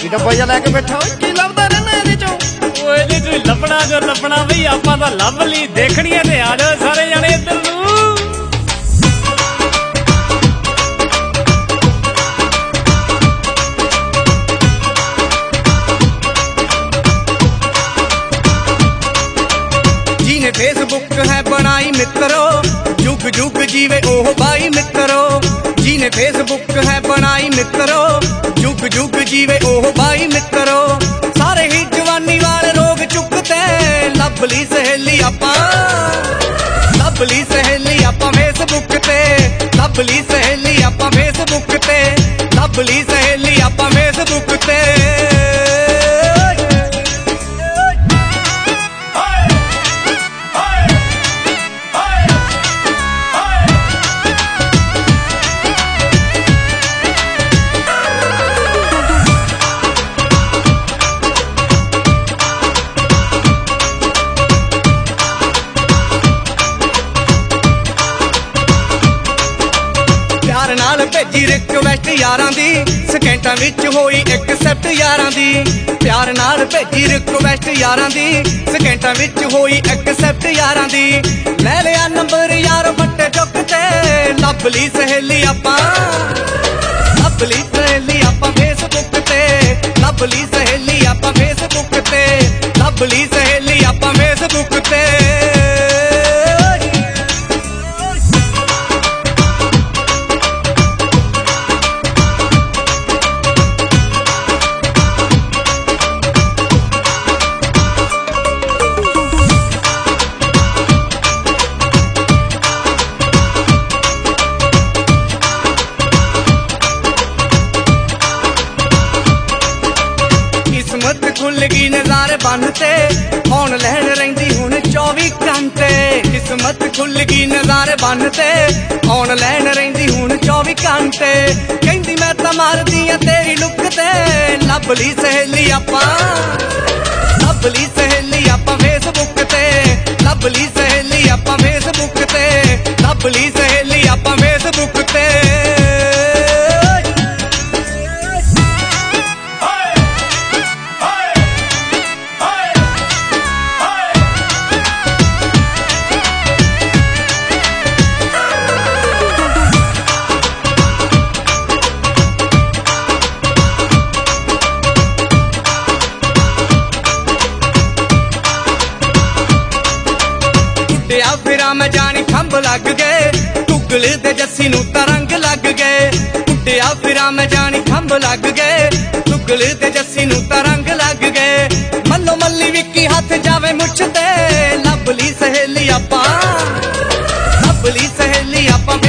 डब्बा जा लैके बैठा की लभदा रहना इहदे चों ओए इहदे चों लभना जो लभना बई आपां तां लभ लई देखणी ते आ जाओ सारे जणे इधर नूं। जिने फेसबुक है बनाई मित्रो जुग जुग जीवे ओह भाई मित्रो जिने फेसबुक है बनाई मित्रो जुग जुग जीवे ओह भाई मित्रो सारे ही जवानी वाले रोग चुकते लभली सहेली आपां लभली सहेली आपां फेसबुक ते लभली सहेली आपां फेसबुक ते लभली सहेली आपां फेसबुक ते नाल भेजी रिक्वेस्ट यारां दी सकेंटां विच होई एक्सेप्ट यारां दी प्यार नाल भेजी रिक्वेस्ट यारां दी सकेंटां विच होई एक्सेप्ट यारां दी ले लिया नंबर यार बट्टे चुक ते लभली सहेली आपां लभली सहेली आपां फेसबुक ते लभली सहेली आपां फेसबुक ते लभली सहेली आपां फेसबुक ते किस्मत खुल गई नज़ारे बनते ऑनलाइन रहिंदी हुण 24 घंटे किस्मत खुल गई नज़ारे बनते ऑनलाइन रहिंदी हुण 24 घंटे कहंदी मैं तां मारदी आ तेरी लुक ते लभली सहेली आपां लभली सहेली आपां फेसबुक ते लभली सहेली आपां फेसबुक ते लभली सहेली आपां फेसबुक ते फिरा मैं जानी खंभ लग गए टुगल दे जस्सी नूं तां रंग लग गए टुटिया फिरा मैं जानी खंभ लग गए टुगल दे जस्सी नूं तां रंग लग गए मल्लो मल्ली विक्की हाथ जावे मुछ ते लभली सहेली आपां